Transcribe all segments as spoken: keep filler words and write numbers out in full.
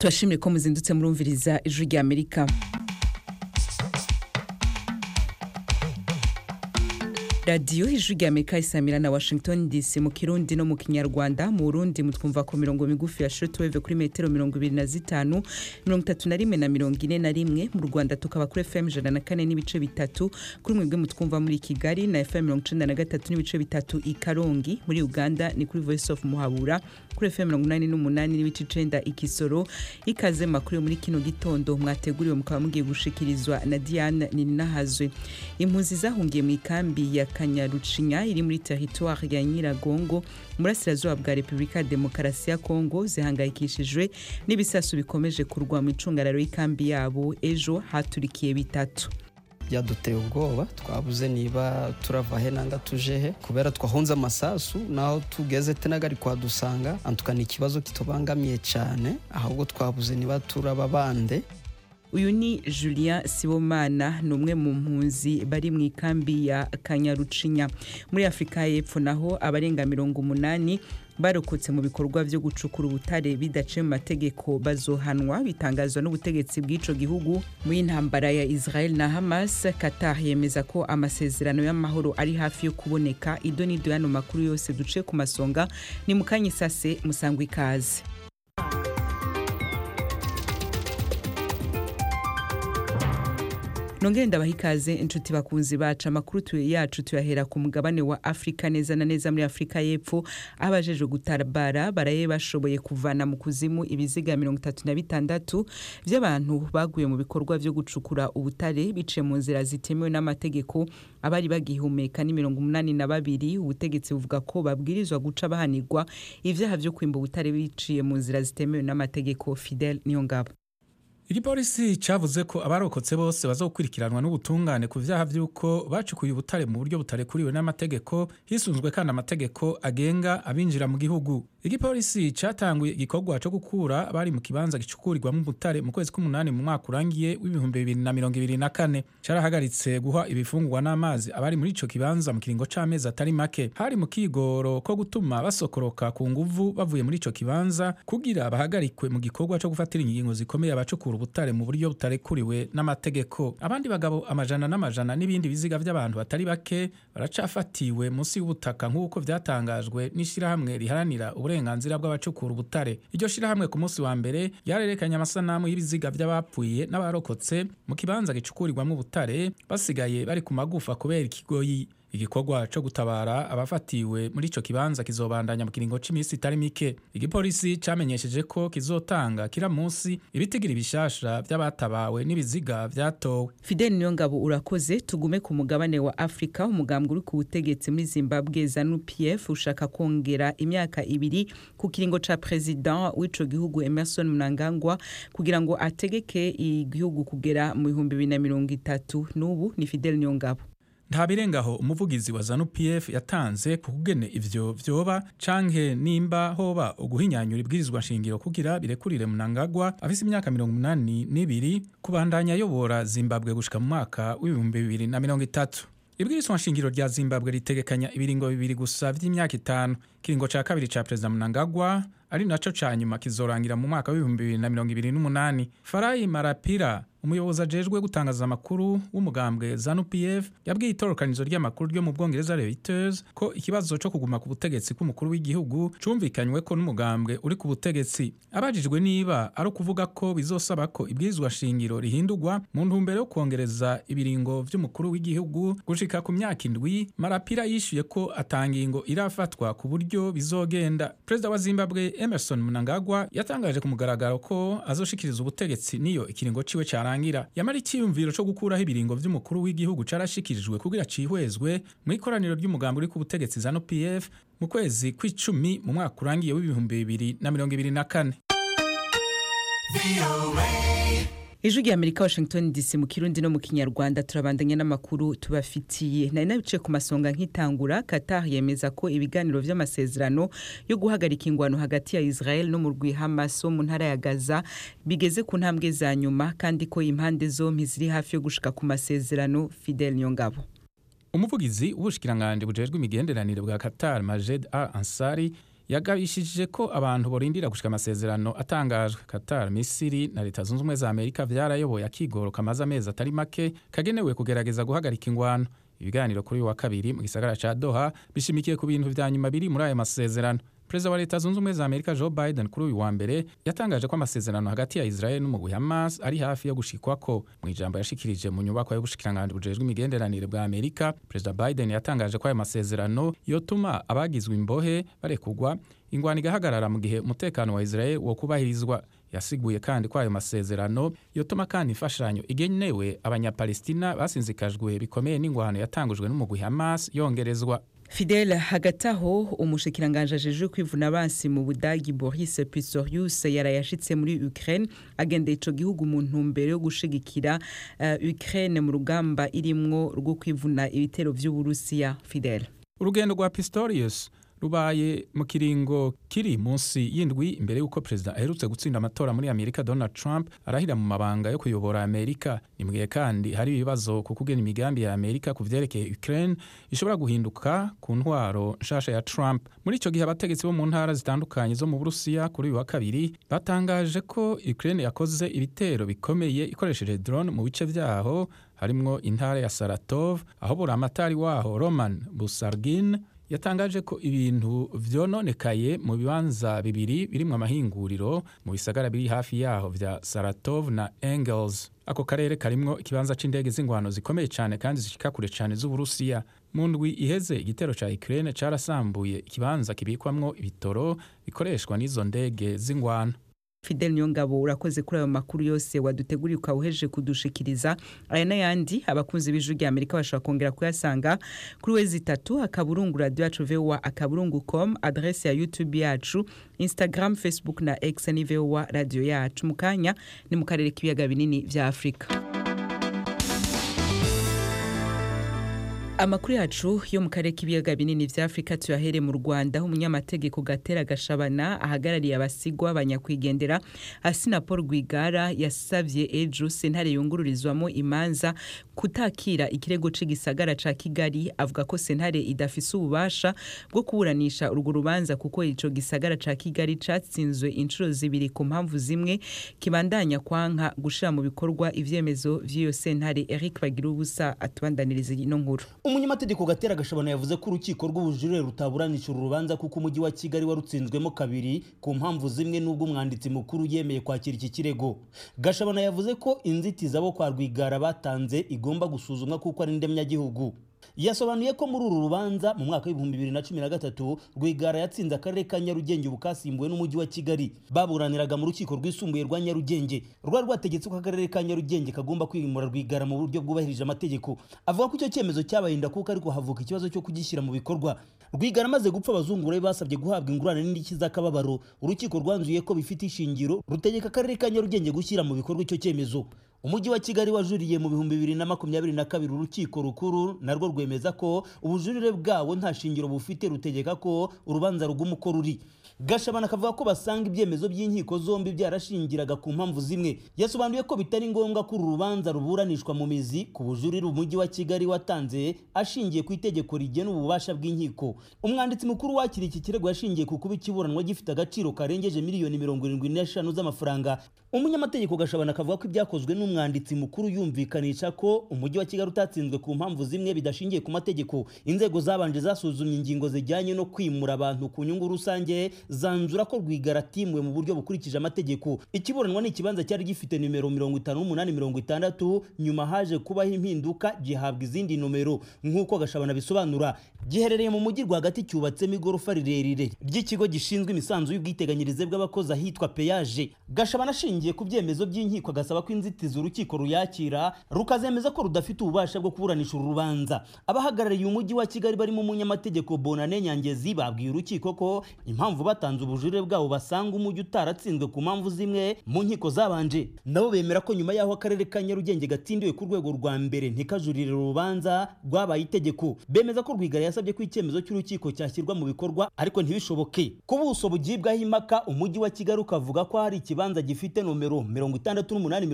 Turashimire ko muzindutse murumviriza ijwi rya Amerika. Radio ijwi rya Amerika isamira na Washington D C mu Kirundi no mu Kinyarwanda. Mu Burundi mutwumva ko mirongo migufi ya shortwave kuri metero mirongo ibiri na zitanu, mirongo itatu na rimwe na mirongo ine na rimwe. Mu Rwanda tukaba kuri F M ijana na kane n'ibice bitatu, kuri mwebwe mutwumva muri Kigali na F M mirongo icenda na gatatu n'ibice bitatu i Karongi. Muri Uganda ni kuri Voice of Muhabura kuri F M mirongo inani n'umunani n'ibice icenda i Kisoro. Ikaze makuru muri kino gitondo mwateguriwe mukaba mugiye gushikirizwa na Diane Ninahazwe. Impunzi zahungiye mu ikambi ya Kanyarucinya iri muri territoire ya Nyiragongo murasirazuba bwa Republika Demokarasi ya Kongo zihangayikishijwe n'ibisasu bikomeje kurwa mu icungararo y'ikambi yabo. Ejo haturikiye bitatu. Byaduteye ubwoba, twabuze niba turava he nanga tujehe kubera twahunze amasasu, naho tugeze tenagari kwa dusanga antukana ikibazo kitobangamiye cyane, ahubwo twabuze niba turaba bande. Uyu ni Julien Sibomana, numwe mu mpunzi bari mu ikambi ya Kanyarucinya. Muri Afrika y'Epfo naho abarenga mirongo umunani barokotse mu bikorwa byo gucukura ubutare bidace mu mategeko bazohanwa, bitangazwa n'ubutegetsi bw'ico gihugu. Mu intambara ya Israel na Hamas, Qatar yemeza ko amasezerano y'amahoro ari hafi yo kuboneka. Idoni doyano makuru yose duce ku masonga ni mukanye sase musangwa ikaze. Nongere ndabahikaze inshuti bakunzi bacu. Amakuru tuye yacu tuyahera ku mugabane wa Afrika, neza na neza muri Afrika y'Epfo. Abajeje gutabara baraye bashoboye kuvana mu kuzimu ibiziga mirongo itatu na bitandatu by'abantu baguye mu bikorwa byo gucukura ubutare biciye mu nzira zitemewe n'amategeko. Abari bagihumeka ni mirongo umunani na babiri. Ubutegetsi buvuga ko babwirizwa guca bahanirwa ivyaha byo kwimba ubutare biciye mu nzira zitemewe n'amategeko. Fidel Niyongabo. Igipolisi cavuze ko abarokotse bose bazokurikiranwa n'ubutungane ku vyaha vy'uko bacukuye ubutare mu buryo butarekuriwe n'amategeko, hisunzwe kandi amategeko agenga abinjira mu gihugu. Igipolisi catanguye igikorwa cyo gukura abari mu kibanza gicukurirwamo ubutare mu kwezi k'umunani mu mwaka urangiye w'ibihumbi bibiri na mirongo ibiri na kane. Carahagaritse guha ibifungurwa n'amazi abari muri ico kibanza mu kiringo c'amezi atari make. Hari mu kigoro ko gutuma basokoroka ku nguvu bavuye muri ico kibanza kugira bahagarikwe mu gikorwa cyo gufatira ingingo zikomeye abacukura ubutare mu buryo butarekuriwe n'amategeko. Abandi bagabo amajana n'amajana n'ibindi biziga by'abantu batari bake baracafatiwe munsi y'ubutaka nk'uko vyatangajwe n'ishirahamwe riharanira uburenganzira bw'abacukura ubutare. Iryo shirahamwe ku munsi wa mbere yarerekanye amasanamu y'ibiziga by'abapfuye n'abarokotse mu kibanza gicukurirwamo ubutare basigaye bari ku magufa kubera ikigoyi. Igikorwa cyo gutabara abafatiwe muri ico kibanza kizobandanya mu kiringo c'imisi itari mike. Igipolisi camenyesheje ko kizotanga kira munsi ibitigira bishasha by'abatabawe n'ibiziga vyatowe. Fidel Niyongabo urakoze. Tugume ku mugabane wa Afrika. Umugambwe uri ku butegetsi muri Zimbabwe ZANU P F ushaka kongera imyaka ibiri ku kiringo ca president w'ico gihugu Emmerson Mnangagwa kugira ngo ategeke igihugu kugera mu bihumbi bibiri na mirongo itatu. Nubu ni Fidel Niyongabo. Nta birengaho umuvugizi wa ZANU P F yatanze ku kugene ivyo vyoba canke nimba hoba uguhinyanyura ibwirizwa nshingiro kugira birekurire Mnangagwa afise imyaka mirongo umunani n'ibiri kubandanya yobora Zimbabwe gushika mu mwaka w'ibihumbi bibiri na mirongo itatu. Ibwirizwa nshingiro rya Zimbabwe ritegekanya ibiringo bibiri gusa vy'imyaka itanu. Kiringo ca kabiri ca President Mnangagwa ari naco ca nyuma kizorangira mu mwaka w'ibihumbi bibiri na mirongo ibiri n'umunani. Farai Marapira, umuyobozi ajejwe gutangaza amakuru w'umugambwe ZANU P F, yabwiye itorokanizo ry'amakuru ryo mu Bwongereza Reuters ko ikibazo cyo kuguma ku butegetsi k'umukuru w'igihugu cumvikanywe ko n'umugambwe uri ku butegetsi. Abajijwe niba ari ukuvuga ko bizosaba ko ibwirizwa shingiro rihindurwa mu ntumbero yo kongereza ibiringo vy'umukuru w'igihugu gushika ku myaka indwi, Marapira yishuye ko atangingo irafatwa ku buryo bizogenda. President wa Zimbabwe Emmerson Mnangagwa yatangaje ku mugaragaro ko azoshikiriza ubutegetsi niyo ikiringo ciwe cara ngira. Yamara icyiyumviro cyo gukuraho ibiringo vy'umukuru w'igihugu carashikirijwe kugira cihwezwe mu ikoraniro ry'umugambi uri ku butegetsi ZANU P F mu kwezi kw'icumi mu mwaka urangiye w'ibihumbi bibiri na mirongo ibiri na kane. Ijwi rya Amerika Washington D C mu Kirundi no mu Kinyarwanda. Turabandanya n'amakuru tubafitiye. Nari nabice ku masonga nk'itangura. Qatar yemeza ko ibiganiro vy'amasezerano yo guhagarika ingwano hagati ya Israel no mu rwi Hamas mu ntara ya Gaza bigeze ku ntambwe za nyuma kandi ko impande zompi ziri hafi yo gushika ku masezerano. Fidel Niyongabo. Umuvugizi w'ubushikiranganje bujejwe imigenderanire bwa Qatar Majed Al Ansari yagabishije ko abantu borindira gushika amasezerano atangajwe. Qatar, Misiri na Leta Zunze Ubumwe za Amerika vyarayoboye akigoro kamaze amezi atari make kagenewe kugerageza guhagarika ingwano. Ibiganiro kuri uyu wa kabiri mu gisagara ca Doha bishimikiye ku bintu vya nyuma biri muri ayo masezerano. Perezida wa Leta Zunze Ubumwe za Amerika Joe Biden kuri uyu wa mbere yatangaje ko amasezerano hagati ya Israel n'umugwi Hamas ari hafi yo gushikwako. Mu ijambo yashikirije mu nyubako y'ubushikiranganji bujejwe imigenderanire bwa Amerika, Perezida Biden yatangaje ko ayo masezerano yotuma abagizwe imbohe barekugwa, ingwano igahagarara mu gihe umutekano wa Israel wo kubahirizwa. Yasiguye kandi ko ayo masezerano yotuma kandi imfashanyo igenewe abanyapalestina basinzikajwe bikomeye n'ingwano yatangujwe n'umugwi Hamas yongerezwa. Fidel, hagati aho umushikiranganje ajejwe kwivuna abansi mu Budagi Boris Pistorius yarayashitse muri Ukraine agendeye ico gihugu mu ntumbero yo gushigikira uh, Ukraine mu rugamba irimwo rwo kwivuna ibitero vy'Uburusiya. Fidel, urugendo rwa Pistorius rubaye mu kiringo kiri munsi y'indwi imbere y'uko perezida aherutse gutsinda amatora muri Amerika Donald Trump arahira mu mabanga yo kuyobora Amerika. Nimwe kandi hari ibibazo ku kugena imigambi ya Amerika ku vyerekeye Ukraine ishobora guhinduka ku ntwaro nshasha ya Trump. Muri ico gihe abategetsi bo mu ntara zitandukanye zo mu Burusiya kuri uyu wa kabiri batangaje ko Ukraine yakoze ibitero bikomeye ikoresheje drone mu bice vyaho harimwo intara ya Saratov aho buramatari waho Roman Busargin yatangaje ko ibintu vyononekaye mu bibanza bibiri birimwo amahinguriro mu bisagara biri hafi yaho vya Saratov na Engels. Ako karere karimwo ikibanza c'indege z'ingwano zikomeye cane kandi zishika kure cane z'Uburusiya. Mu ndwi iheze igitero ca Ukraine carasambuye ikibanza kibikwamwo ibitoro bikoreshwa n'izo ndege z'ingwano. Fidel Nyongabo, urakoze kuri ayo makuru yose waduteguriye ukawuheje kudushikiriza. Aya n'ayandi abakunzi b'Ijwi rya Amerika bashobora kongera kuyasanga kuri wezi itatu akaburungu radio yacu V O A akaburungu com, adresse ya YouTube yacu, Instagram, Facebook na X ni V O A radio yacu. Mukanya ni mu karere k'ibiyaga binini vya Afrika. Amakuru yacu yo mu karere k'ibiyaga binini vya Afrika tuyahere mu Rwanda. Umunyamategeko Gatera Gashabana ahagarariye abasigwa abanyakwigendera Asina Paul Rwigara yasavye ejo sentare yungururizwamo imanza kutakira ikirego c'igisagara ca Kigali. Avuga ko sentare idafise ububasha bwo kuburanisha urwo rubanza kuko ico gisagara ca Kigali catsinzwe inshuro zibiri ku mpamvu zimwe kibandanya kwanka gushira mu bikorwa ivyemezo vy'iyo sentare. Eric Bagirubusa atubandaniriza ino nkuru. Umunyamategeko Gatera Gashabana yavuze ko urukiko rw'ubujurire rutaburanisha urubanza kuko umujyi wa Kigali warutsinzwemo kabiri ku mpamvu zimwe n'ubwo umwanditsi mukuru yemeye kwakira iki kirego. Gashabana yavuze ko inzitizi abo kwa Rwigara batanze igomba gusuzumwa kuko ari ndemyagihugu. Yasobanuye ko muri uru rubanza mu mwaka w'ibihumbi bibiri na cumi na gatatu Rwigara yatsinze akarere ka Nyarugenge bukasimbuwe n'umujyi wa Kigali. Baburaniraga mu rukiko rwisumbuye rwa Nyarugenge. Rwa rwategetse ko akarere ka Nyarugenge kagomba kwimura Rwigara mu buryo bwubahirije amategeko. Avuga ko icyo cyemezo cyabahinda kuko ariko havuka ikibazo cyo kugishyira mu bikorwa. Rwigara maze gupfa abazungura basabye guhabwa ingurane n'indishyi z'akababaro. Urukiko rwanzuye ko bifite ishingiro rutegeka akarere ka Nyarugenge gushyira mu bikorwa icyo cyemezo. Umujyi wa Kigali wajuriye mu bihumbi bibiri na makumyabiri na kabiri urukiko rukuru narwo rwemeza ko ubujurire bwawo nta shingiro bufite rutegeka ko urubanza ruguma uko ruri. Gashabana kavuga ko basanga ibyemezo by'inkiko zombi byarashingiraga ku mpamvu zimwe. Yasobanuye ko bitari ngombwa ko urubanza ruburanishwa mu mizi ku bujurire umujyi wa Kigali watanze ashingiye ku itegeko rigena ububasha bw'inkiko. Umwanditsi mukuru wakira iki kirego yashingiye ku kuba ikiburanwa gifite agaciro karengeje miliyoni mirongo irindwi n'eshanu z'amafaranga. Umunyamategeko Gashabana kavuga ko ibyakozwe n'umwanditsi mukuru yumvikanisha ko umujyi wa Kigali utatsinzwe ku mpamvu zimwe bidashingiye ku mategeko. Inzego zabanje zasuzumye ingingo zijyanye no kwimura abantu ku nyungu rusange zanzura ko Rwigara timwe mu buryo bukurikije amategeko. Ikiburanwa ni ikibanza cyari gifite numero mirongo itanu n'umunani mirongo itandatu, nyuma haje kubaho impinduka gihabwa izindi numero nk'uko Gashabana bisobanura. Giherereye mu mujyi rwagati cyubatsemo igorofa rirerire ry'ikigo gishinzwe imisanzu y'ubwiteganyirize bw'abakozi ahitwa Peyaje. Gashabana ashingiye ku byemezo by'inkiko agasaba ko inzitizi urukiko ruyakira rukazemeza ko rudafite ububasha bwo kuburanisha urubanza. Abahagarariye umujyi wa Kigali barimo umunyamategeko Bonane Nyangezi babwiye urukiko ko impamvu batanze ubujurire bwabo basanga umujyi utaratsinzwe ku mpamvu zimwe mu nkiko zabanje. Nabo bemera ko nyuma yaho akarere ka Nyarugenge gatindiwe ku rwego rwa mbere ntikajurire urubanza rwabaye itegeko. Bemeza ko Rwigara yasabye ko icyemezo cy'urukiko cyashyirwa mu bikorwa ariko ntibishoboke. Ku buso bugibwaho impaka umujyi wa Kigali ukavuga ko hari ikibanza gifite nomero mirongo itandatu n'umunani mirongo ine na karindwi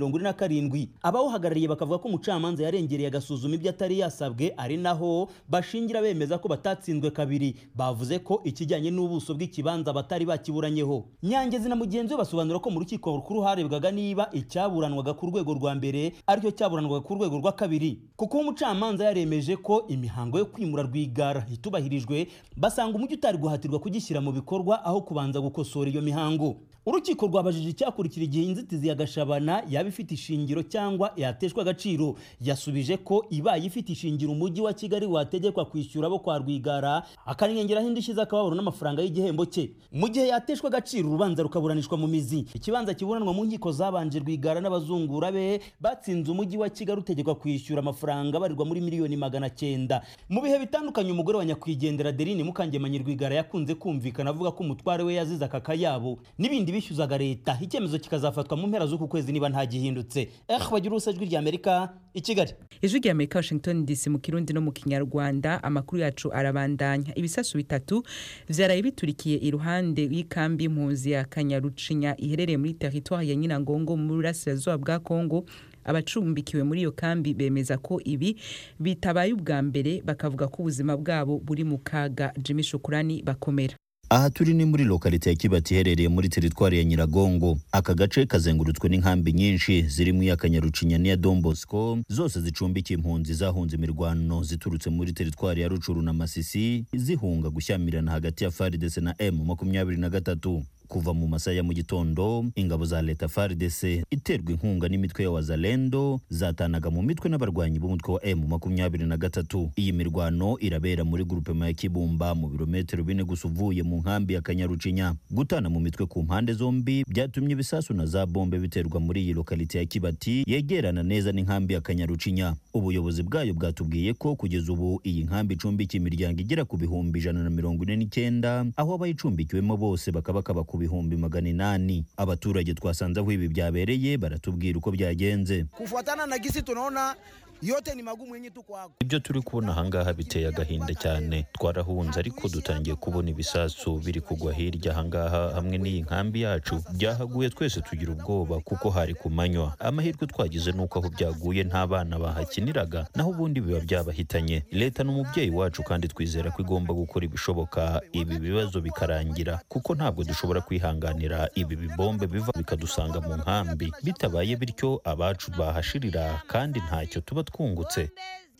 karindwi. Abawuhagarariye bakavuga ko umucamanza yarengereye agasuzuma ibyo atari yasabwe, ari naho bashingira bemeza ko batatsinzwe kabiri. Bavuze ko ikijyanye n'ubuso bw'ikibanza batari bakiburanyeho. Nyangezi na mugenzi we basobanura ko mu rukiko rukuru harebwaga niba icyaburanwaga ku rwego rwa mbere aricyo cyaburanwaga ku rwego rwa kabiri. Kuko umucamanza yaremeje ko imihango yo kwimura Rwigara itubahirijwe, basanga umujyi utari guhatirwa kugishyira mu bikorwa aho kubanza gukosora iyo mihango. Urukiko rwabajije icyakurikira igihe inzitizi ya Gashabana yaba ifite ishingiro cyangwa yateshwa agaciro. Yasubije ko ibaye ifite ishingiro umujyi wa Kigali wategekwa kwishyura abo kwa Rwigara, akanengeraho indishyi z'akababaro n'amafaranga y'igihembo cye. Mu gihe yateshwa agaciro, urubanza rukaburanishwa mu mizi. Ikibanza kiburanwa mu nkiko zabanje Rwigara n'abazungura be batsinze umujyi wa Kigali utegekwa kwishyura amafaranga barirwa muri miliyoni magana cyenda. Mu bihe bitandukanye umugore wa nyakwigendera Adeline Mukangemanyi Rwigara yakunze kumvikana avuga ko umutware we yazize aka kayabo n'ibindi bishyuzaga leta. Icyemezo kikazafatwa mu mpera z'uku kwezi niba nta gihindutse. Eh bagira usajwi rya Amerika i Kigali. Ijwi rya Amerika Washington D C mu Kirundi no mu Kinyarwanda. Amakuru yacu arabandanya. Ibisasu bitatu vyaraye biturikiye iruhande y'ikambi impunzi ya Kanyarucinya iherereye muri territoire ya Nyinangongo mu burasirazuba bwa Kongo. Abacumbikiwe muri iyo kambi bemeza ko ibi bitabaye ubwa mbere, bakavuga ko ubuzima bwabo buri mu kaga. Jimmy Shukurani bakomera. Aha turi ni muri lokalite ya Kibati iherereye muri teritwari ya Nyiragongo. Aka gace kazengurutswe n'inkambi nyinshi zirimo ya Kanyarucinya n'iya Don Bosco, zose zicumbikiye impunzi zahunze imirwano ziturutse muri teritwari ya Rucuru na Masisi, zihunga gushyamirana hagati ya F A R D C na M makumyabiri na gatatu. Kuva mu masaha ya mu gitondo, ingabo za leta F A R D C iterwa inkunga n'imitwe ya Wazalendo zatanaga mu mitwe n'abarwanyi b'umutwe wa M makumyabiri na gatatu. Iyi mirwano irabera muri groupement ya Kibumba mu birometero bine gusa uvuye mu nkambi ya Kanyarucinya. Gutana mu mitwe ku mpande zombi byatumye ibisasu na za bombe biterwa muri iyi lokalite ya Kibati yegerana neza n'inkambi ya Kanyarucinya. Ubuyobozi bwayo bwatubwiye ko kugeza ubu iyi nkambi icumbikiye imiryango igera ku bihumbi ijana na mirongo ine n'icyenda, aho abayicumbikiwemo bose bakaba kaba ku bihumbi magana inani. Abaturage twasanze aho ibi byabereye baratubwira uko byagenze. Kufuatana na gisi tunaona yote ni magumu yenye tuko hapo. Ibyo turi kubona hangaha biteye agahinda cyane. Twarahunze ariko dutangiye kubona ibisasu biri kugwa hirya hangaha hamwe n'iyi nkambi yacu. Byahaguye twese tugira ubwoba kuko hari kumanywa. Amahirwe twagize nuko aho byaguye nta bana bahakiniraga, naho ubundi biba byabahitanye. Leta n'umubyeyi wacu kandi twizera ko igomba gukora ibishoboka ibi bibazo bikarangira, kuko ntabwo dushobora kwihanganira ibi bibombe biva bikadusanga mu nkambi. Bitabaye bityo abacu bahashirira kandi ntacyo tuba twungutse.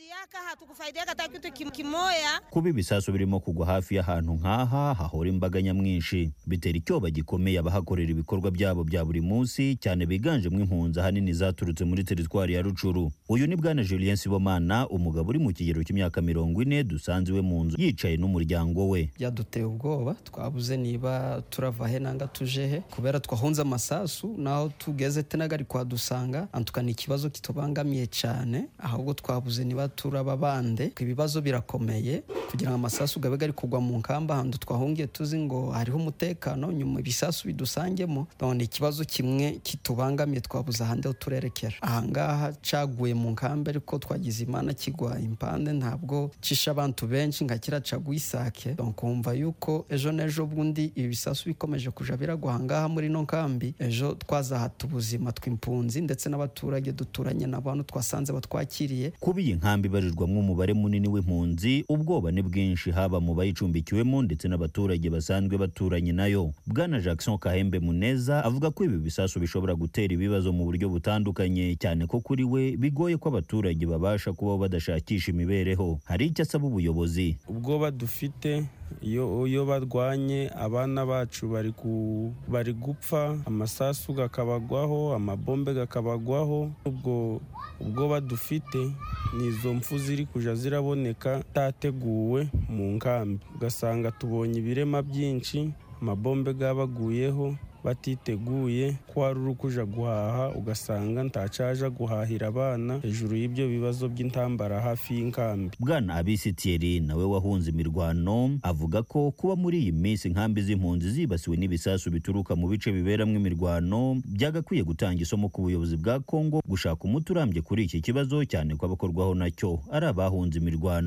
Kuba ibisasu birimo kugwa hafi y'ahantu nk'aha hahora imbaga nyamwinshi bitera icyoba gikomeye abahakorera ibikorwa byabo bya buri munsi, cyane biganjemo impunzi ahanini zaturutse muri teritwari ya Rucuru. Uyu ni bwana Julien Sibomana, umugabo uri mu kigero cy'imyaka mirongo ine, dusanze iwe mu nzu yicaye n'umuryango we. Yaduteye ubwoba, twabuze niba turava he nanga tuje he, kubera twahunze amasasu naho tugeze tenagari kwa dusanga antukana ikibazo kitubangamiye cyane, ahubwo twabuze niba turaba bande. Ibibazo birakomeye kugira ngo amasasu gabe gari kugwa mu nkamba handu twahungiye tuzi ngo hariho umutekano, nyuma ibisasu bidusangemo. None ikibazo kimwe kitubangamiye twabuze ahandi ho turerekera. Ahangaha caguye mu nkamba ariko twagize Imana kigwa impande, ntabwo cisha abantu benshi nka kira caguye Isake. Donc umva yuko ejo nejo bundi ibisasu bikomeje kuja biragwa ahangaha muri no nkambi, ejo twazahata ubuzima tw'impunzi ndetse n'abaturage duturanye n'abantu twasanze batwakiriye. Kuba iyi nkambi barirwamwe umubare munini w'impunzi, ubwoba ni bwinshi haba mu bayicumbikiwemo ndetse n'abaturage basanzwe baturanye nayo. Bwana Jackson Kahembe Muneza avuga ko ibi bisasu bishobora gutera ibibazo mu buryo butandukanye, cyane ko kuri we bigoye ko abaturage babasha kuba badashakisha imibereho. Hari icyo asaba ubuyobozi. Ubwoba dufite iyo iyo barwanye abana bacu bari ku bari gupfa, amasasu gakabagwaho, amabombe gakabagwaho. Ubwo ubwoba dufite nizo mfu ziri kuja ziraboneka tateguwe mu nkambi, ugasanga tubonye ibirema byinshi, amabombe gabaguyeho batiteguye, kwaruru kuja guhaha ugasanga ntacaja guhahira abana hejuru y'ibyo bibazo by'intambara hafi y'inkambi. Bwana Abisi Thierry nawe wahunze imirwano avuga ko kuba muri iyi minsi inkambi z'impunzi zibasiwe n'ibisasu bituruka mu bice biberamwe imirwano byagakwiye gutanga isomo ku buyobozi bwa Kongo gushaka umuti urambye kuri iki kibazo, cyane ko abakorwaho nacyo ari abahunze imirwano.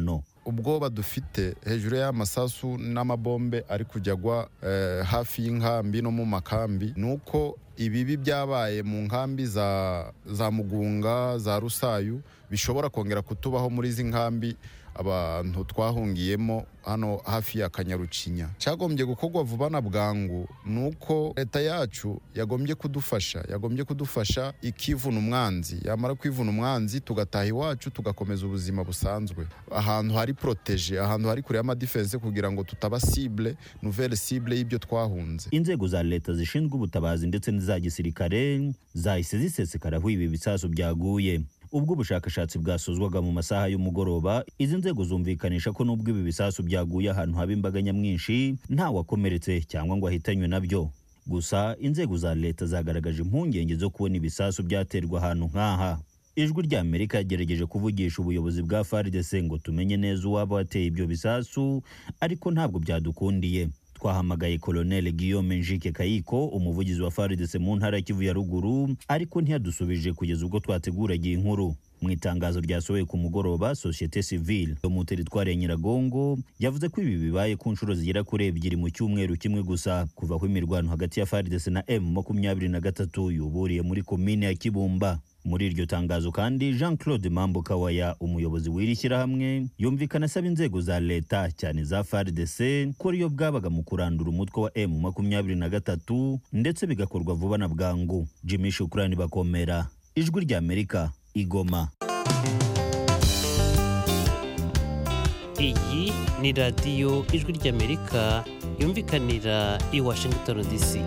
ubwoba dufite hejuru y'amasasu n'amabombe ari kujyagwa eh, hafi y'inkambi no mu makambi nuko ibibi byabaye mu nkambi za za Mugunga za Rusayu bishobora kongera kutubaho muri izi nkambi abantu twahungiyemo hano hafi ya Kanyarucinya. Cyagombye gukorwa vuba na bwangu nuko leta yacu yagombye kudufasha yagombye kudufasha ikivuna umwanzi, yamara kwivuna umwanzi tugataha iwacu tugakomeza ubuzima busanzwe ahantu hari protege, ahantu hari kure y'ama defense kugira ngo tutaba cible nouvelle cible y'ibyo twahunze. Inzego za leta zishinzwe ubutabazi ndetse n'iza gisirikare zahise zisesekaraho ibi bisasu byaguye. Ubwo ubushakashatsi bwasozwaga mu masaha y'umugoroba, izi nzego zumvikanisha ko nubwo ibi bisasu byaguye ahantu haba imbaga nyamwinshi nta wakomeretse cyangwa ngo ahitanywe nabyo. Gusa inzego za leta zagaragaje impungenge zo kubona ibisasu byaterwa ahantu nk'aha. Ijwi rya Amerika yagerageje kuvugisha ubuyobozi bwa F A R D C ngo tumenye neza uwaba wateye ibyo bisasu, ariko ntabwo byadukundiye. Twahamagaye Colonel Guillaume Njike Kayiko, umuvugizi wa F A R D C mu ntara ya Kivu ya ruguru, ariko ntiyadusubije kugeza ubwo twateguragiye inkuru. Mu itangazo ryasohoye ku mugoroba, Societe Civile yo mu teritwari ya Nyiragongo yavuze ko ibi bibaye ku nshuro zigera kuri ebyiri mu cyumweru kimwe gusa kuva aho imirwano hagati ya F A R D C na M makumyabiri na gatatu yuburiye muri komine ya Kibumba. Muri iryo tangazo kandi Jean Claude Mambo Kawaya, umuyobozi w'iri shyirahamwe, yumvikana asaba inzego za leta cyane za F A R D C ko riyo bwabaga mu kurandura umutwe wa M makumyabiri na gatatu ndetse bigakorwa vuba na bwangu. Jimmy Shukrani Bakomera, Ijwi rya Amerika, Igoma. Iyi ni radiyo Ijwi ry'Amerika yumvikanira i Washington D C.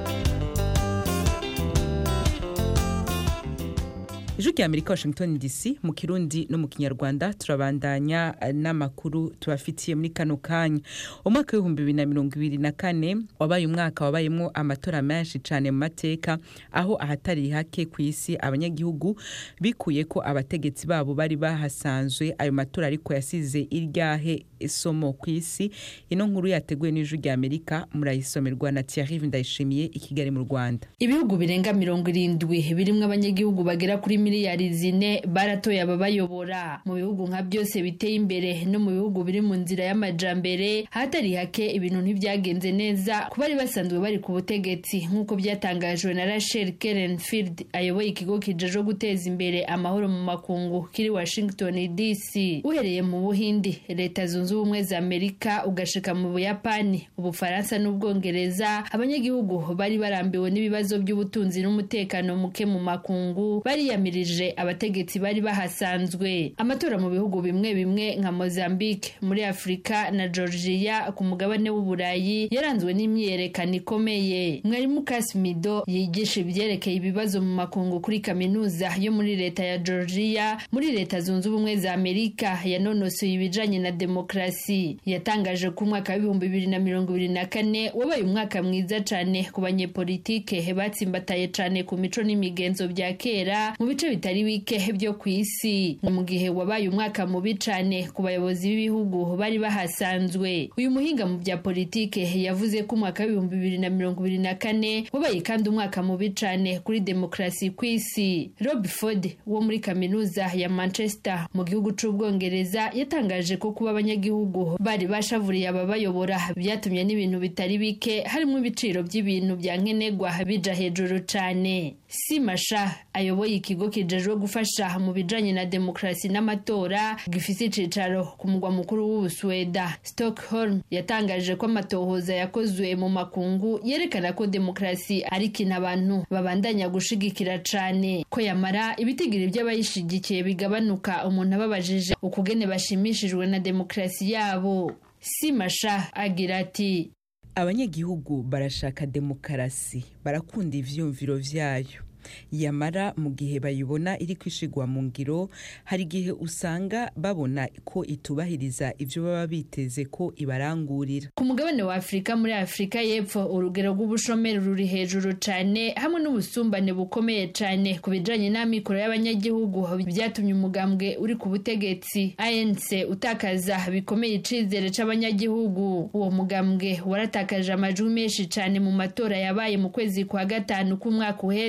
Ijwi rya Amerika, Washington D C, mu Kirundi no mu Kinyarwanda. Turabandanya n'amakuru tubafitiye muri kano kanya. Umwaka w'ibihumbi bibiri na mirongo ibiri na kane wabaye umwaka wabayemo amatora menshi cyane mu mateka, aho ahatari hake ku isi abanyagihugu bikuye ko abategetsi babo bari bahasanzwe. Ayo matora ariko yasize iryahe isomo ku isi. Ino nkuru yateguwe n'Ijwi rya Amerika, murayisomerwa na Thierry Ndayishimiye i Kigali mu Rwanda. Ibihugu birenga mirongo irindwi birimwe abanyagihugu bagera kuri miliyari zine baratoye ababayobora. Mu bihugu nka byose biteye imbere no mu bihugu biri mu nzira y'amajambere hatari hake ibintu ntibyagenze neza ku bari basanzwe bari ku butegetsi, nk'uko byatangajwe na Rachel Kerenfield ayoboye ikigo kijeje guteza imbere amahoro mu makungu kiri Washington D C. Uhereye mu Buhindi, Leta Zunze Ubumwe za Amerika, ugashika mu Buyapani, Ubufaransa n'Ubwongereza, abanyagihugu bari barambiwe n'ibibazo by'ubutunzi n'umutekano muke mu makungu, bari yamirije abategetsi bari bahasanzwe. Amatora mu bihugu bimwe bimwe nka Mozambique muri Afrika na Georgia ku mugabane w'Uburayi yaranzwe n'imyerekano ikomeye. Mwarimu Kasmido yigisha ibyerekeye ibibazo mu makungu kuri kaminuza yo muri leta ya Georgia muri Leta Zunze Ubumwe za Amerika, yanonosoye ibijanye na demokrasi. Yatangaje ko umwaka w'ibihumbi bibiri na mirongo ibiri na kane wabaye umwaka mwiza cyane ku banyepolitike batsimbataye cyane ku mico n'imigenzo bya kera mu bice bitari bike byo ku isi, mu gihe wabaye umwaka mubi cyane ku bayobozi b'ibihugu bari bahasanzwe. Uyu muhinga mu bya politike yavuze ko umwaka w'ibihumbi bibiri na mirongo ibiri na kane wabaye kandi umwaka mubi cyane kuri demokrasi ku isi. Rob Ford wo muri kaminuza ya Manchester mu gihugu c'Ubwongereza yatangaje ko kuba abanyagihugu bari bashavuriye ababayobora byatumye n'ibintu bitari bike harimo ibiciro by'ibintu bya nkenegwa bija hejuru cyane. Simasha ayoboye ikigo kijejwe gufasha mu bijanye na demokrasi n'amatora gifise icicaro ku mugwa mukuru w'Ubusweda Stockholm, yatangaje ko amatohoza yakozwe mu makungu yerekana ko demokrasi ari kintu abantu babandanya gushigikira cane, ko yamara ibitigiri by'abayishigikiye bigabanuka umuntu ababajije ukugene bashimishijwe na demokrasi yabo. Simasha agira ati, abanyagihugu barashaka demokarasi, barakunda ivyumviro vyayo, yamara mu gihe bayibona iri kwishigwa mu ngiro hari gihe usanga babona ko itubahiriza ivyo baba biteze ko ibarangurira. Ku mugabane wa Afrika, muri Afrika y'Epfo, urugero rw'ubushomeri ruri hejuru cyane hamwe n'ubusumbane bukomeye cyane ku bijanye n'amikoro y'abanyagihugu, byatumye umugambwe uri ku butegetsi A N C utakaza bikomeye icizere c'abanyagihugu. Uwo mugambwe waratakaje amajwi menshi cyane mu matora yabaye mu kwezi kwa gatanu k'umwaka uheze.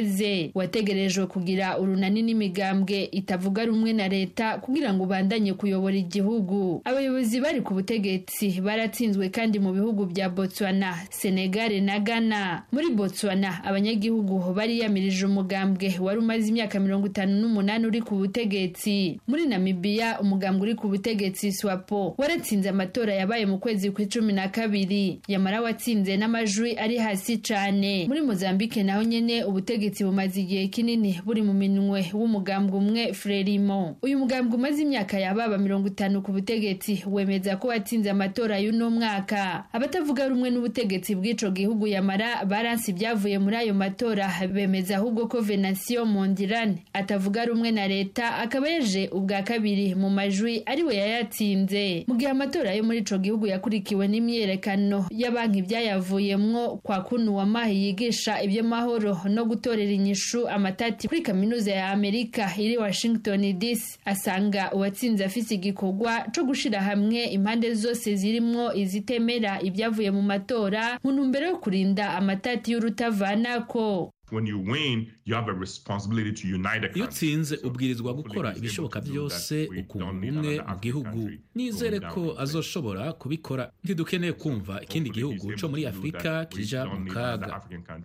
uheze wategerejwe kugira urunani n'imigambwe itavuga rumwe na leta kugira ngo bandanye kuyobora igihugu. Abayobozi bari ku butegetsi baratsinzwe kandi mu bihugu bya Botswana, Senegal na Ghana. Muri Botswana abanyagihugu bari yamirije umugambwe wari umaze imyaka mirongo itanu n'umunani uri ku butegetsi. Muri Namibia umugambwe uri ku butegetsi SWAPO waratsinze amatora yabaye mu kwezi kwa cumi na kabiri, yamara watsinze n'amajwi ari hasi cyane. Muri Mozambique naho nyene ubutegetsi bumaze igihe kinini buri mu minwe w'umugambwe umwe Frelimo. Uyu mugambwe umaze imyaka yababa mirongo itanu ku butegetsi wemeza ko watsinze amatora y'uno mwaka. Abatavuga rumwe n'ubutegetsi bw'ico gihugu yamara baransi byavuye muri ayo matora, bemeza ahubwo ko Venancio Mondlane atavuga rumwe na leta akaba yaje ubwa kabiri mu majwi ariwe yayatsinze. Mu gihe amatora yo muri ico gihugu yakurikiwe n'imyerekano y'abanki byayavuyemwo kwa kunu wa mahi yigisha ibyo mahoro no gutorera inyishu amatati kuri kaminuza ya Amerika iri Washington D C, asanga uwatsinze afise igikorwa co gushira hamwe impande zose zirimwo izitemera ibyavuye mu matora mu ntumbero yo kurinda amatati y'urutavanako. When you win, you have a responsibility to unite a country. Iyo utsinze ubwirizwa gukora ibishoboka byose ukunga umwe mu gihugu. Nizere ko azoshobora kubikora. Ntidukeneye kumva ikindi gihugu co muri Afrika kija mu kaga.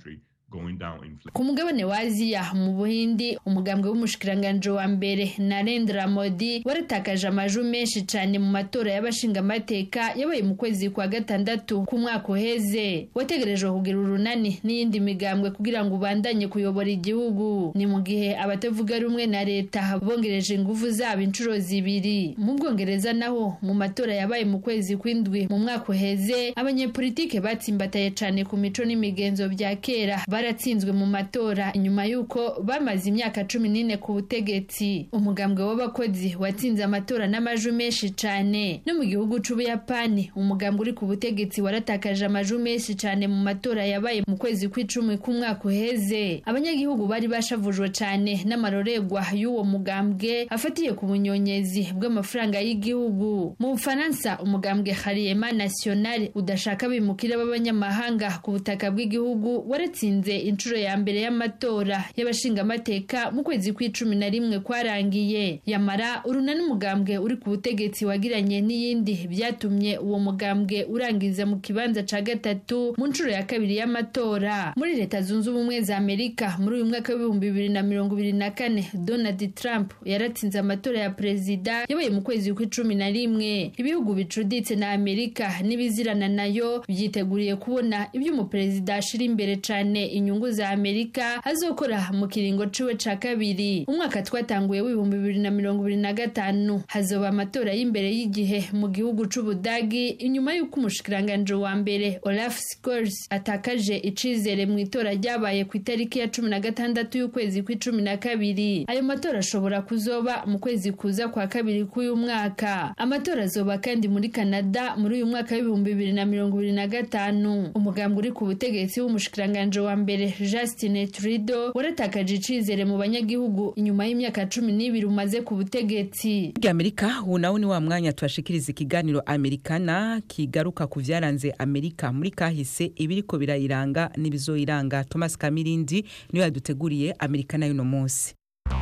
Ku mugabane wa Aziya mu Buhindi umugambwe w'umushikiranganje wa mbere Narendra Modi waratakaje amajwi menshi cyane mu matora y'abashinga amateka yabaye mu kwezi kwa gatandatu ku mwaka uheze. Wategerejwe kugira urunani n'iyindi migambwe kugira ngo ubandanye kuyobora igihugu. Ni mu gihe abatavuga rumwe na leta bongereje ingufu zabo inshuro zibiri. Mu Bwongereza naho mu matora yabaye mu kwezi kw'indwi mu mwaka uheze abanyepolitike batsimbataye cyane ku mico n'imigenzo bya kera baratsinzwe mu matora inyuma yuko bamaze imyaka cumi n'ine ku butegetsi. Umugambwe w'abakozi watsinze amatora n'amajwi menshi cyane. No mu gihugu c'Ubuyapani umugambwe uri ku butegetsi waratakaje amajwi menshi cyane mu matora yabaye mu kwezi kw'icumi k'umwaka uheze. Abanyagihugu bari bashavujwe cyane n'amaroregwa y'uwo mugambwe afatiye ku bunyonyezi bw'amafaranga y'igihugu. Mu Bufaransa umugambwe Hariyema National udashaka bimukira b'abanyamahanga ku butaka bw'igihugu waratsinze inshuro ya mbere y'amatora y'abashinga amateka mu kwezi kw'icumi na rimwe kwarangiye. Yamara urunani umugambwe uri ku butegetsi wagiranye n'iyindi byatumye uwo mugambwe urangiza mu kibanza ca gatatu mu nshuro ya kabiri y'amatora. Muri Leta Zunze Ubumwe za Amerika muri uyu mwaka w'ibihumbi bibiri na mirongo ibiri na kane Donald Trump yaratsinze amatora ya perezida yabaye mu kwezi kw'icumi na rimwe. Ibihugu bicuditse na Amerika n'ibizirana nayo byiteguriye kubona ibyo umuperezida ashira imbere cane inyungu za Amerika azokora mu kiringo ciwe ca kabiri. Umwaka twatanguye w'ibihumbi bibiri na mirongo ibiri na gatanu hazoba amatora y'imbere y'igihe mu gihugu c'Ubudagi inyuma y'uko umushikiranganje wa mbere Olaf Scholz atakaje icizere mu itora ryabaye ku itariki ya cumi na gatandatu y'ukwezi kw'icumi na kabiri. Ayo matora ashobora kuzoba mu kwezi kuza kwa kabiri k'uyu mwaka. Amatora azoba kandi muri Canada muri uyu mwaka w'ibihumbi bibiri na mirongo ibiri na gatanu. Umugambwe uri ku butegetsi w'umushikiranganje wa mbere Justin Trudeau waratakaje icizere mu banyagihugu inyuma y'imyaka cumi n'ibiri umaze ku butegetsi. Amerika unawo ni wa mwanya twashikiriza ikiganiro Amerikana kigaruka ku vyaranze Amerika muri kahise ibiriko birayiranga n'ibizoyiranga. Thomas Kamirindi niwe yaduteguriye Amerikana y'uno munsi.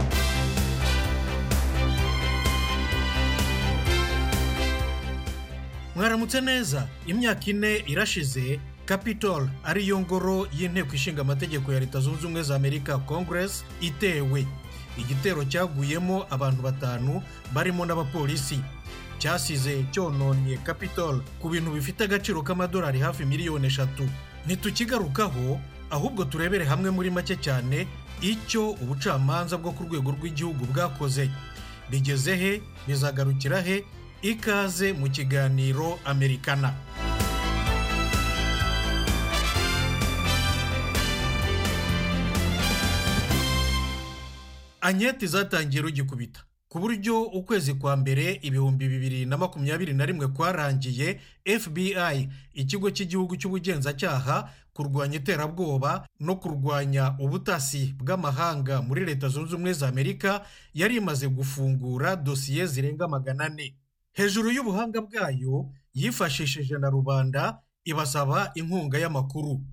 Mwaramutse neza. Imyaka ine irashize Capitol ariyo ngoro y'inteko ishinga amategeko ya Leta Zunze Ubumwe za Amerika Congress itewe. Igitero cyaguyemo abantu batanu barimo n'abapolisi. Cyasize cyononye Capitol ku bintu bifite agaciro k'amadolari hafi miliyoni eshatu. Ntitukigarukaho ahubwo turebere hamwe muri make cyane icyo ubucamanza bwo ku rwego rw'igihugu bwakoze. Bigeze he? Bizagarukira he? Ikaze mu kiganiro Amerikana. Anketi zatangiye rugikubita ku buryo ukwezi kwa mbere ibihumbi bibiri na makumyabiri na rimwe kwarangiye F B I ikigo cy'igihugu cy'ubugenzacyaha kurwanya iterabwoba no kurwanya ubutasi bw'amahanga muri Leta Zunze Ubumwe za Amerika yari imaze gufungura dosiye zirenga magana ane. Hejuru y'ubuhanga bwayo yifashishije na rubanda ibasaba inkunga y'amakuru.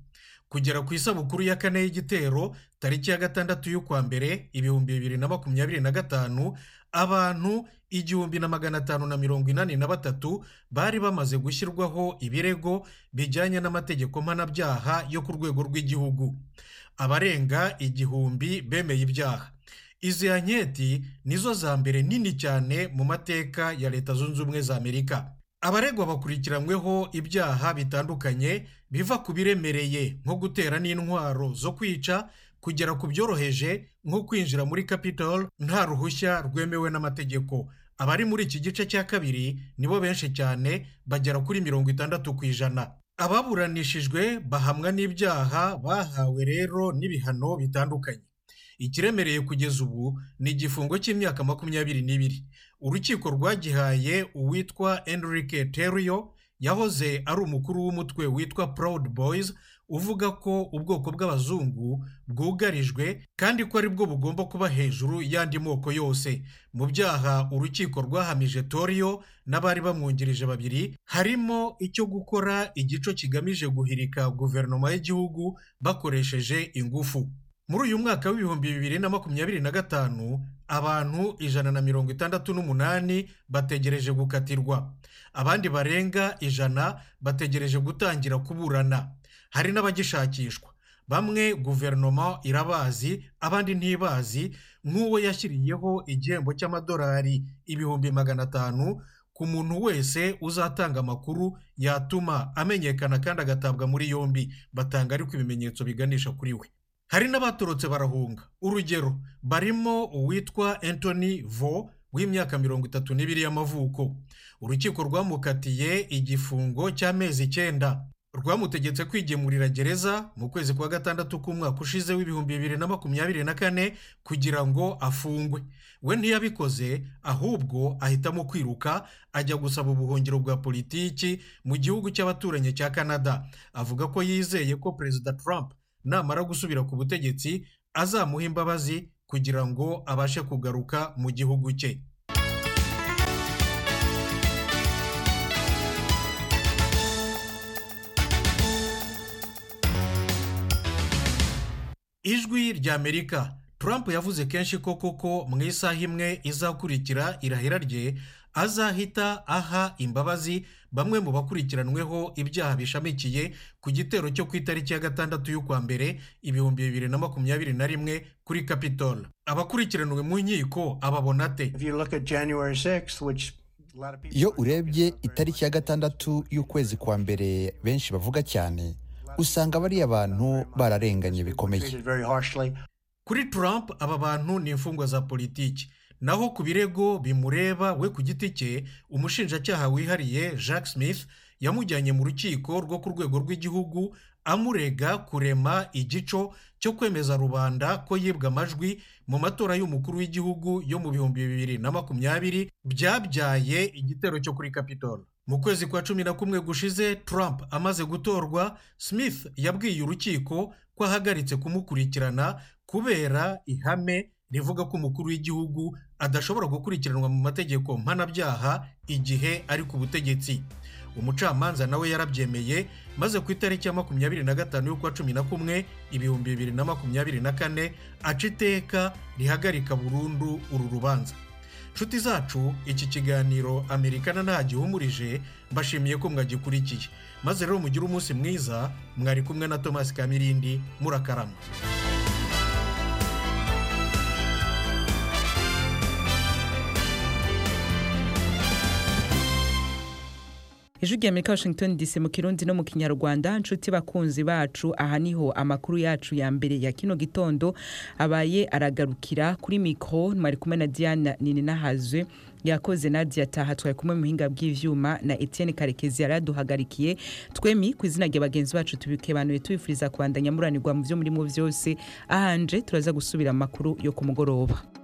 kugera ku isabukuru ya kane y'igitero tariki ya gatandatu y'ukwa mbere ibihumbi bibiri na makumyabiri na gatanu abantu igihumbi na magana atanu na mirongo inani na batatu bari bamaze gushyirwaho ibirego bijyanye n'amategeko mpanabyaha yo ku rwego rw'igihugu. Abarenga igihumbi bemeye ibyaha. Izi anketi nizo za mbere nini cyane mu mateka ya Leta Zunze Ubumwe za Amerika. Abaregwa bakurikiranyweho ibyaha bitandukanye biva ku biremereye nko gutera n'intwaro zo kwica kugera ku byoroheje nko kwinjira muri Capitol nta ruhushya rwemewe n'amategeko. Abari muri iki gice cya kabiri nibo benshi cyane, bagera kuri mirongo itandatu ku ijana. Ababuranishijwe bahamwa n'ibyaha bahawe rero n'ibihano bitandukanye. Ikiremereye kugeza ubu ni igifungo cy'imyaka makumyabiri n'ibiri. Urukiko rwagihaye uwitwa Enrique Terrio, yahoze ari umukuru w'umutwe witwa Proud Boys, uvuga ko ubwoko bw'abazungu bwugarijwe kandi ko ari bwo bugomba kuba hejuru y'andi moko yose. Mu byaha urukiko rwahamije Terrio n'abari bamwungirije babiri harimo icyo gukora igico kigamije guhirika guverinoma y'igihugu bakoresheje ingufu. Muri uyu mwaka w'ibihumbi bibiri na makumyabiri na gatanu abantu ijana na mirongo itandatu n'umunani bategereje gukatirwa. Abandi barenga ijana bategereje gutangira kuburana. Hari n'abagishakishwa. Bamwe guverinoma irabazi, abandi ntibazi, nk'uwo yashyiriyeho igihembo cy'amadolari ibihumbi magana atanu ku muntu wese uzatanga amakuru yatuma amenyekana kandi agatabwa muri yombi, batanga ariko ibimenyetso biganisha kuri we. Hari n'abatorotse barahunga. Urugero, barimo uwitwa Anthony Vo w'imyaka mirongo itatu n'ibiri y'amavuko. Urukiko rwamukatiye igifungo cy'amezi icyenda. Rwamutegetse kwigemurira gereza mu kwezi kwa gatandatu k'umwaka ushize w'ibihumbi bibiri na makumyabiri na kane kugira ngo afungwe. We ntiyabikoze, ahubwo ahitamo kwiruka ajya gusaba ubuhungiro bwa politiki mu gihugu cy'abaturanyi cya Canada. Avuga ko yizeye ko Perezida Trump namara gusubira ku butegetsi azamuha imbabazi kugira ngo abashe kugaruka mu gihugu cye. Ijwi rya Amerika. Trump yavuze kenshi ko koko mu isaha imwe izakurikira irahira rye azahita aha imbabazi bamwe mu bakurikiranweho ibyaha bishamikiye ku gitero cyo ku itariki ya gatandatu y'ukwa mbere ibihumbi bibiri na makumyabiri na rimwe kuri Capitol. Abakurikiranwe mu nkiko ababona ate? Iyo urebye itariki ya gatandatu y'ukwezi kwa mbere benshi bavuga cyane, usanga bari abantu bararenganye bikomeye. Kuri Trump aba bantu ni imfungwa za politiki. Naho ku birego bimureba we ku giti cye, umushinjacyaha wihariye Jack Smith yamujyanye mu rukiko rwo ku rwego rw'igihugu amurega kurema igico cyo kwemeza rubanda ko yibwa amajwi mu matora y'umukuru w'igihugu yo mu bihumbi bibiri na makumyabiri byabyaye igitero cyo kuri Capitol. Mu kwezi kwa cumi na kumwe gushize Trump amaze gutorwa, Smith yabwiye urukiko ko ahagaritse kumukurikirana kubera ihame rivuga ko umukuru w'igihugu adashobora gukurikiranwa mu mategeko mpanabyaha igihe ari ku butegetsi. Umucamanza nawe yarabyemeye, maze ku itariki ya makumyabiri na gatanu y'ukwa cumi na kumwe ibihumbi bibiri na makumyabiri na kane aca iteka rihagarika burundu uru rubanza. Nshuti zacu, iki kiganiro Amerikana nta gihumurije, mbashimiye ko mwagikurikiye. Maze rero mugire umunsi mwiza, mwari kumwe na Thomas Kamirindi, murakarama. Ijwi rya Amerika, Washington D C mu Kirundi no mu Kinyarwanda. Nshuti bakunzi bacu, aha niho amakuru yacu ya mbere ya kino gitondo abaye aragarukira. Kuri mikro mwari kumwe na Diana Nininahazwe, yakoze Nadia Taha, twari kumwe mu buhinga bw'ivyuma na Etienne Karekezi yaraduhagarikiye. Twemi ku izina rya bagenzi bacu tubikebanuye tubifuriza kubandanya muranirwa mu byo muri mu byose. Ahanje turaza gusubira amakuru yo ku mugoroba.